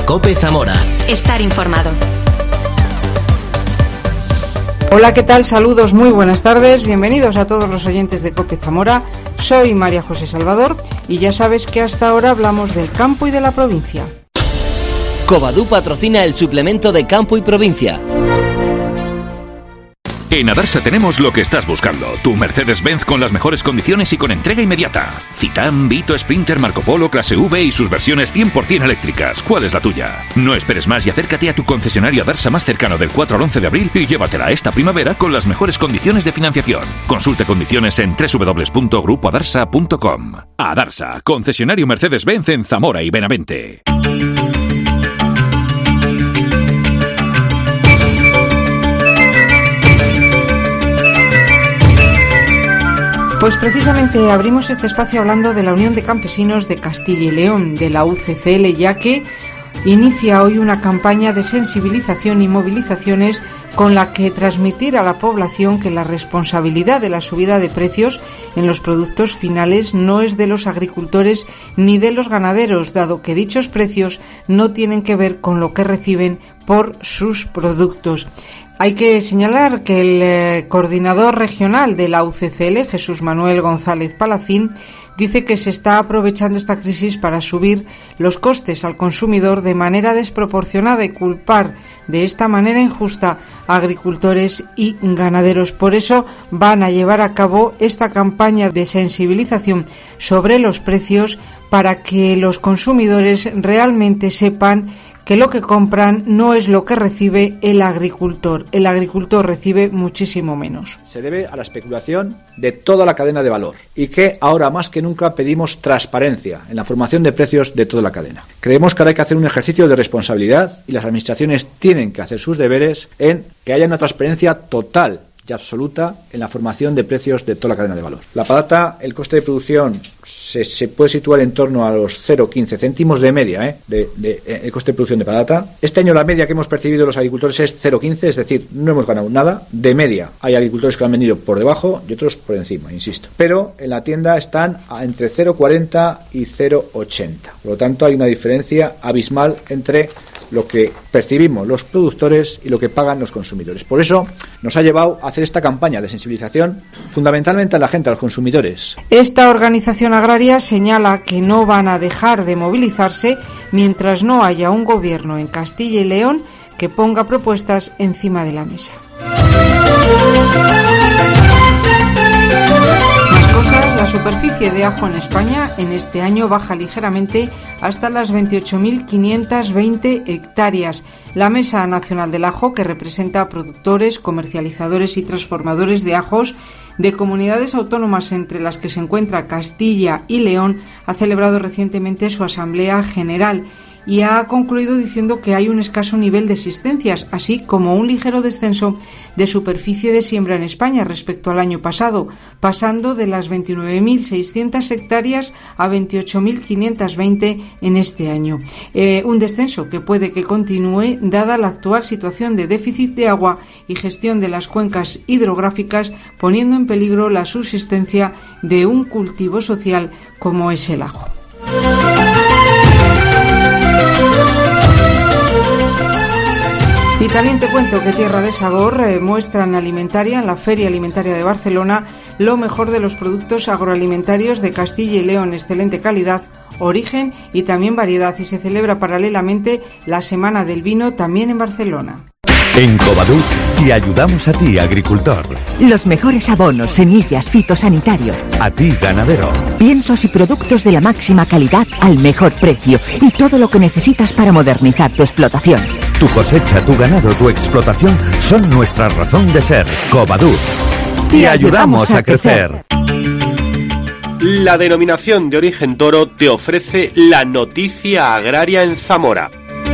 COPE Zamora. Estar informado. Hola, ¿qué tal? Saludos, muy buenas tardes. Bienvenidos a todos los oyentes de COPE Zamora. Soy María José Salvador y ya sabes que hasta ahora hablamos del campo y de la provincia. Covadú patrocina el suplemento de Campo y Provincia. En Adarsa tenemos lo que estás buscando. Tu Mercedes-Benz con las mejores condiciones y con entrega inmediata. Citan, Vito, Sprinter, Marco Polo, Clase V y sus versiones 100% eléctricas. ¿Cuál es la tuya? No esperes más y acércate a tu concesionario Adarsa más cercano del 4 al 11 de abril y llévatela esta primavera con las mejores condiciones de financiación. Consulte condiciones en www.grupoadarsa.com. Adarsa, concesionario Mercedes-Benz en Zamora y Benavente. Pues precisamente abrimos este espacio hablando de la Unión de Campesinos de Castilla y León, de la UCCL, ya que inicia hoy una campaña de sensibilización y movilizaciones con la que transmitir a la población que la responsabilidad de la subida de precios en los productos finales no es de los agricultores ni de los ganaderos, dado que dichos precios no tienen que ver con lo que reciben por sus productos. Hay que señalar que el coordinador regional de la UCCL, Jesús Manuel González Palacín, dice que se está aprovechando esta crisis para subir los costes al consumidor de manera desproporcionada y culpar de esta manera injusta a agricultores y ganaderos. Por eso van a llevar a cabo esta campaña de sensibilización sobre los precios para que los consumidores realmente sepan que lo que compran no es lo que recibe el agricultor. El agricultor recibe muchísimo menos. Se debe a la especulación de toda la cadena de valor y que ahora más que nunca pedimos transparencia en la formación de precios de toda la cadena. Creemos que ahora hay que hacer un ejercicio de responsabilidad y las administraciones tienen que hacer sus deberes en que haya una transparencia total y absoluta en la formación de precios de toda la cadena de valor. La patata, el coste de producción se puede situar en torno a los 0,15 céntimos de media el coste de producción de patata. Este año la media que hemos percibido los agricultores es 0,15, es decir, no hemos ganado nada. De media hay agricultores que lo han vendido por debajo y otros por encima, insisto. Pero en la tienda están entre 0,40 y 0,80. Por lo tanto, hay una diferencia abismal entre lo que percibimos los productores y lo que pagan los consumidores. Por eso nos ha llevado a hacer esta campaña de sensibilización fundamentalmente a la gente, a los consumidores. Esta organización agraria señala que no van a dejar de movilizarse mientras no haya un gobierno en Castilla y León que ponga propuestas encima de la mesa. La superficie de ajo en España en este año baja ligeramente hasta las 28.520 hectáreas. La Mesa Nacional del Ajo, que representa a productores, comercializadores y transformadores de ajos de comunidades autónomas entre las que se encuentra Castilla y León, ha celebrado recientemente su Asamblea General y ha concluido diciendo que hay un escaso nivel de existencias, así como un ligero descenso de superficie de siembra en España respecto al año pasado, pasando de las 29.600 hectáreas a 28.520 en este año. Un descenso que puede que continúe dada la actual situación de déficit de agua y gestión de las cuencas hidrográficas, poniendo en peligro la subsistencia de un cultivo social como es el ajo. Y también te cuento que Tierra de Sabor muestran alimentaria en la Feria Alimentaria de Barcelona lo mejor de los productos agroalimentarios de Castilla y León, excelente calidad, origen y también variedad, y se celebra paralelamente la Semana del Vino también en Barcelona. En Covadú te ayudamos a ti, agricultor. Los mejores abonos, semillas, fitosanitarios. A ti, ganadero. Piensos y productos de la máxima calidad al mejor precio y todo lo que necesitas para modernizar tu explotación. Tu cosecha, tu ganado, tu explotación son nuestra razón de ser. Covadú. Te ayudamos a crecer. La denominación de origen toro te ofrece la noticia agraria en Zamora.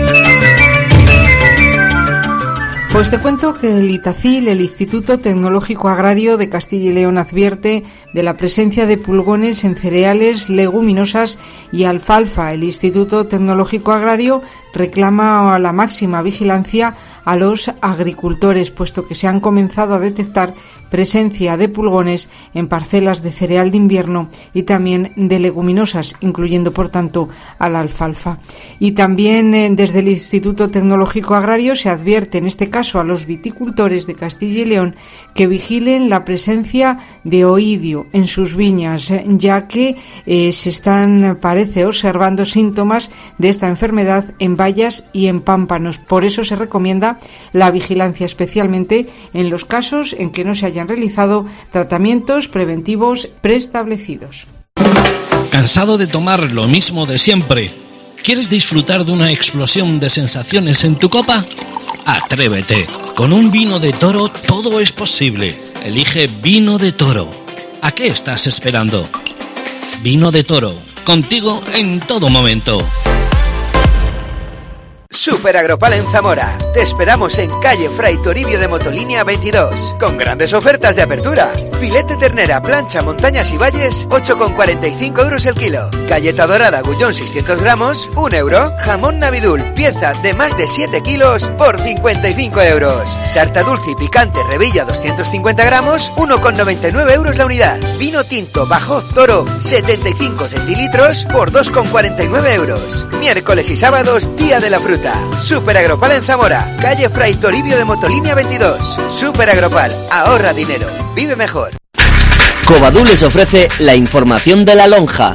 Pues te cuento que el ITACIL, el Instituto Tecnológico Agrario de Castilla y León, advierte de la presencia de pulgones en cereales, leguminosas y alfalfa. El Instituto Tecnológico Agrario reclama la máxima vigilancia a los agricultores, puesto que se han comenzado a detectar presencia de pulgones en parcelas de cereal de invierno y también de leguminosas, incluyendo por tanto a la alfalfa. Y también desde el Instituto Tecnológico Agrario se advierte en este caso a los viticultores de Castilla y León que vigilen la presencia de oidio en sus viñas, ya que se están, parece, observando síntomas de esta enfermedad en bayas y en pámpanos. Por eso se recomienda la vigilancia, especialmente en los casos en que no se hayan realizado tratamientos preventivos preestablecidos. ¿Cansado de tomar lo mismo de siempre? ¿Quieres disfrutar de una explosión de sensaciones en tu copa? Atrévete. Con un vino de Toro todo es posible. Elige Vino de Toro. ¿A qué estás esperando? Vino de Toro, contigo en todo momento. Super Agropal en Zamora. Te esperamos en calle Fray Toribio de Motolínea 22, con grandes ofertas de apertura. Filete ternera, plancha, montañas y valles, 8,45 euros el kilo. Galleta dorada, Gullón 600 gramos, 1 euro. Jamón Navidul, pieza de más de 7 kilos, por 55 euros. Sarta dulce y picante, Revilla 250 gramos, 1,99 euros la unidad. Vino tinto, Bajo Toro, 75 centilitros, por 2,49 euros. Miércoles y sábados, día de la fruta. Super Agropal en Zamora, calle Fray Toribio de Motolínea 22. Super Agropal, ahorra dinero, vive mejor. Covadú les ofrece la información de la lonja.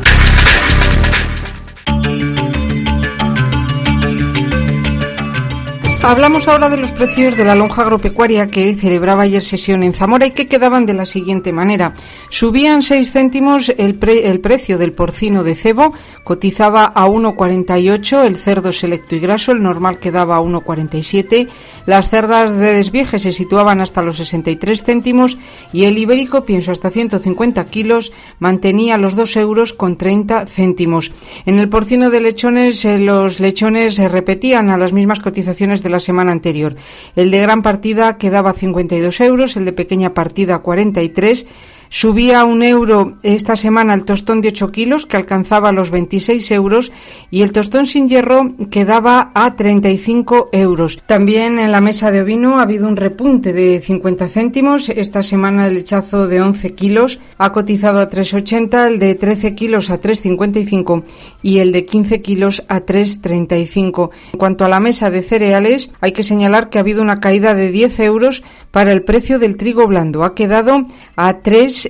Hablamos ahora de los precios de la lonja agropecuaria que celebraba ayer sesión en Zamora y que quedaban de la siguiente manera. Subían 6 céntimos el precio del porcino de cebo, cotizaba a 1,48, el cerdo selecto y graso, el normal quedaba a 1,47, las cerdas de desvieje se situaban hasta los 63 céntimos y el ibérico, pienso hasta 150 kilos, mantenía los 2 euros con 30 céntimos. En el porcino de lechones, los lechones repetían a las mismas cotizaciones de la semana anterior. El de gran partida quedaba a 52 euros, el de pequeña partida 43. Subía 1 euro esta semana el tostón de 8 kilos, que alcanzaba los 26 euros, y el tostón sin hierro quedaba a 35 euros. También en la mesa de ovino ha habido un repunte de 50 céntimos. Esta semana el lechazo de 11 kilos ha cotizado a 3,80, el de 13 kilos a 3,55 y el de 15 kilos a 3,35. En cuanto a la mesa de cereales, hay que señalar que ha habido una caída de 10 euros para el precio del trigo blando. Ha quedado a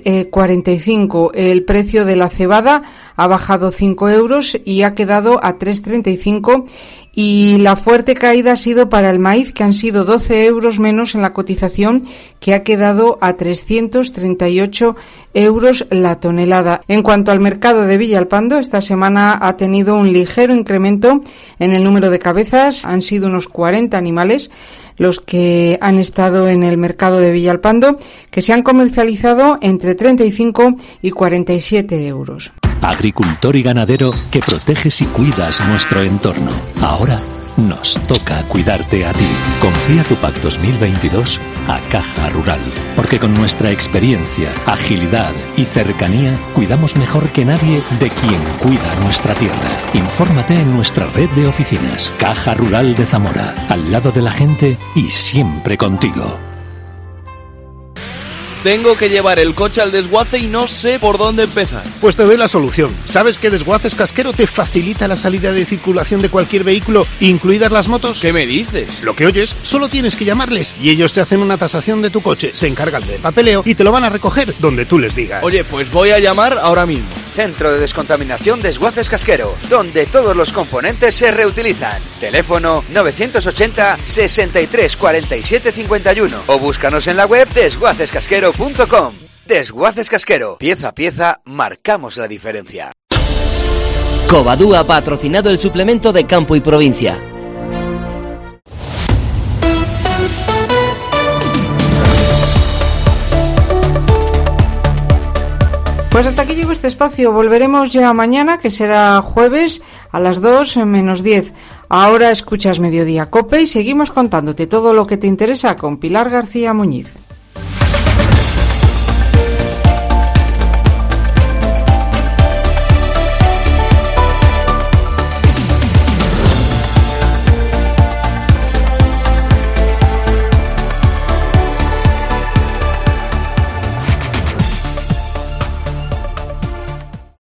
3,45. El precio de la cebada ha bajado 5 euros y ha quedado a 3,35. Y la fuerte caída ha sido para el maíz, que han sido 12 euros menos en la cotización, que ha quedado a 338 euros la tonelada. En cuanto al mercado de Villalpando, esta semana ha tenido un ligero incremento en el número de cabezas. Han sido unos 40 animales los que han estado en el mercado de Villalpando, que se han comercializado entre 35 y 47 euros. Agricultor y ganadero que proteges y cuidas nuestro entorno. Ahora nos toca cuidarte a ti. Confía tu PAC 2022 a Caja Rural, porque con nuestra experiencia, agilidad y cercanía cuidamos mejor que nadie de quien cuida nuestra tierra. Infórmate en nuestra red de oficinas. Caja Rural de Zamora, al lado de la gente y siempre contigo. Tengo que llevar el coche al desguace y no sé por dónde empezar. Pues te doy la solución. ¿Sabes que Desguaces Casquero te facilita la salida de circulación de cualquier vehículo, incluidas las motos? ¿Qué me dices? Lo que oyes, solo tienes que llamarles y ellos te hacen una tasación de tu coche, se encargan del papeleo y te lo van a recoger donde tú les digas. Oye, pues voy a llamar ahora mismo. Centro de Descontaminación Desguaces Casquero, donde todos los componentes se reutilizan. Teléfono 980 63 47 51 o búscanos en la web desguacescasquero.com. Desguaces Casquero, pieza a pieza, marcamos la diferencia. Covadú ha patrocinado el suplemento de Campo y Provincia. Pues hasta aquí llegó este espacio. Volveremos ya mañana, que será jueves a las 2 menos 10. Ahora escuchas Mediodía COPE y seguimos contándote todo lo que te interesa con Pilar García Muñiz.